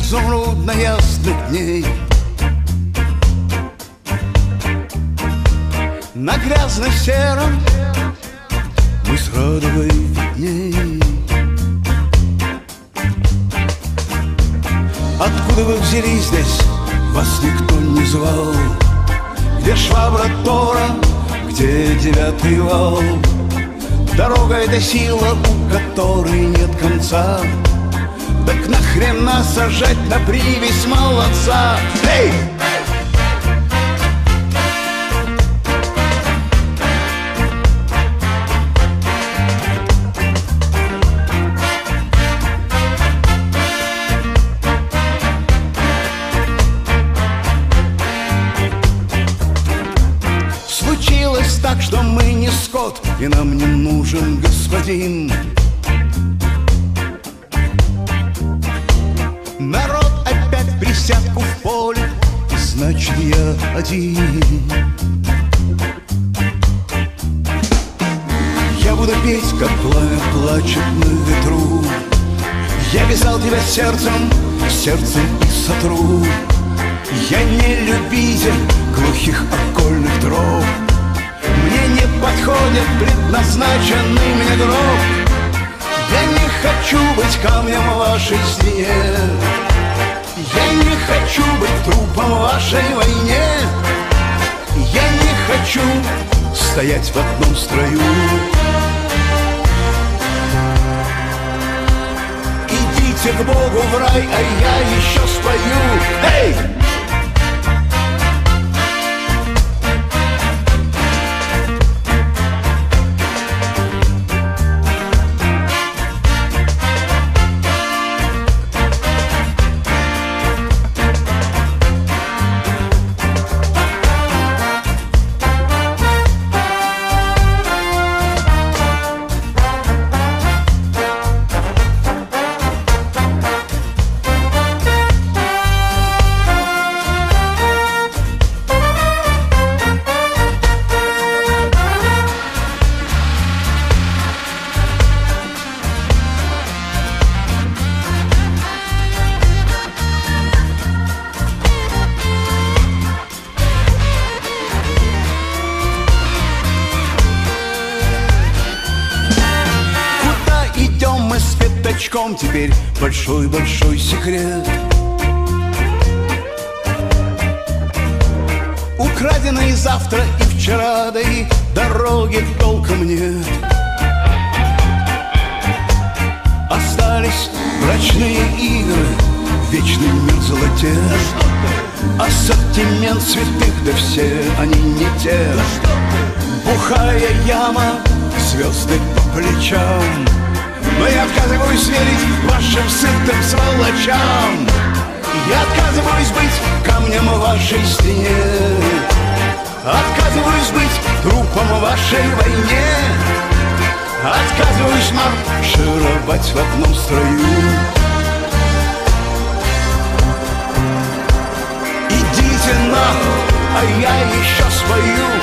изумрудно-ясных дней. На грязно-сером мы с Радовой видней. Откуда вы взялись здесь? Вас никто не звал. Где швабра Тора, где 9-й вал? Дорога — это сила, у которой нет конца. Так нахрена сажать на привязь молодца? Эй! Случилось так, что мы не скот, и нам не нужен господин. Народ опять присядку в поле, и значит я один. Я буду петь, как пламя плачет на ветру. Я вязал тебя сердцем и сотру. Я не любитель глухих окольных дров. Мне не подходит предназначенный мне гроб. Я не хочу быть камнем в вашей стене. Я не хочу быть трупом в вашей войне. Я не хочу стоять в одном строю. Идите к Богу в рай, а я еще спою. Эй! Теперь большой-большой секрет. Украденные завтра и вчера, да и дороги толком нет. Остались брачные игры, вечный мир золотец. Ассортимент святых, да все они не те. Бухая яма, звезды по плечам. Но я отказываюсь верить вашим сытым сволочам. Я отказываюсь быть камнем в вашей стене. Отказываюсь быть трупом в вашей войне. Отказываюсь маршировать в одном строю. Идите нахуй, а я еще спою.